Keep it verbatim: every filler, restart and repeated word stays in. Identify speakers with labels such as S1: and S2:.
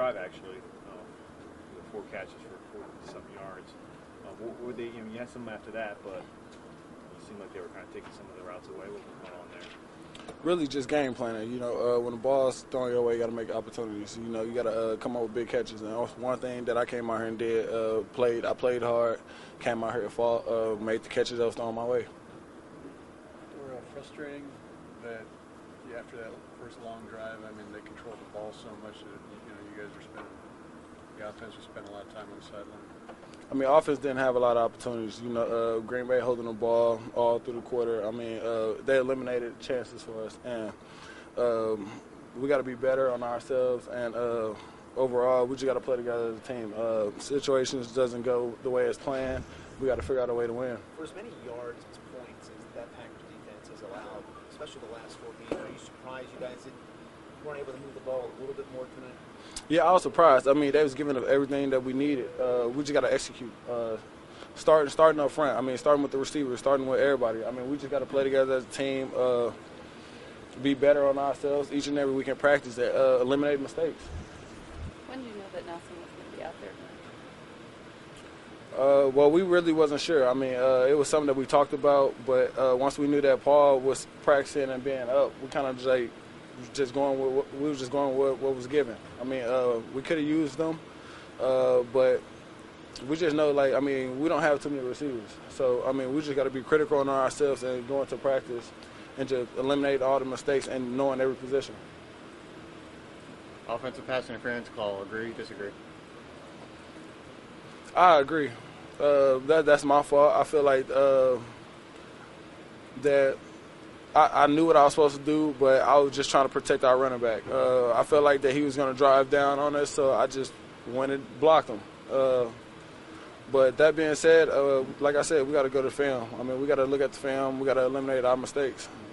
S1: drive, actually. Um, the four catches for forty-some yards. Uh, what were they? You know, you had some after that, but it seemed like they were kind of taking some of the routes away. What was going on there?
S2: Really just game planning. You know, uh, when the ball's thrown your way, you got to make opportunities. You know, you got to uh, come up with big catches. And one thing that I came out here and did, uh, played. I played hard, came out here and fought, uh, made the catches that was thrown my way.
S3: Were uh, frustrating that yeah, after that first long drive, I mean, they controlled the ball so much that you know you guys were spending, the offense was spending a lot of time on the sideline.
S2: I mean, offense didn't have a lot of opportunities. You know, uh, Green Bay holding the ball all through the quarter. I mean, uh, they eliminated chances for us, and um, we got to be better on ourselves. And uh, overall, we just got to play together as a team. Uh, situations doesn't go the way it's planned. We got to figure out a way to win.
S4: For as many yards as points as that Packers defense has allowed, especially the last four games, are you surprised you guys didn't, you weren't able to move the ball a little bit more tonight?
S2: Yeah, I was surprised. I mean, they was giving us everything that we needed. Uh, we just got to execute. Uh, starting, starting up front. I mean, starting with the receivers, starting with everybody. I mean, we just got to play together as a team, uh, be better on ourselves each and every week in practice, that uh, eliminate mistakes.
S5: When did you know that Nelson was going to be out there?
S2: Uh, well, we really wasn't sure. I mean, uh, it was something that we talked about, but uh, once we knew that Paul was practicing and being up, we kind of just like just going with what, we was just going with what was given. I mean, uh, we could have used them, uh, but we just know, like, I mean, we don't have too many receivers. So, I mean, we just got to be critical on ourselves and go into practice and just eliminate all the mistakes and knowing every position.
S6: Offensive pass interference call, agree, disagree?
S2: I agree. Uh, that that's my fault. I feel like uh, that I, I knew what I was supposed to do, but I was just trying to protect our running back. Uh, I felt like that he was going to drive down on us, so I just went and blocked him. Uh, but that being said, uh, like I said, we got to go to film. I mean, we got to look at the film. We got to eliminate our mistakes.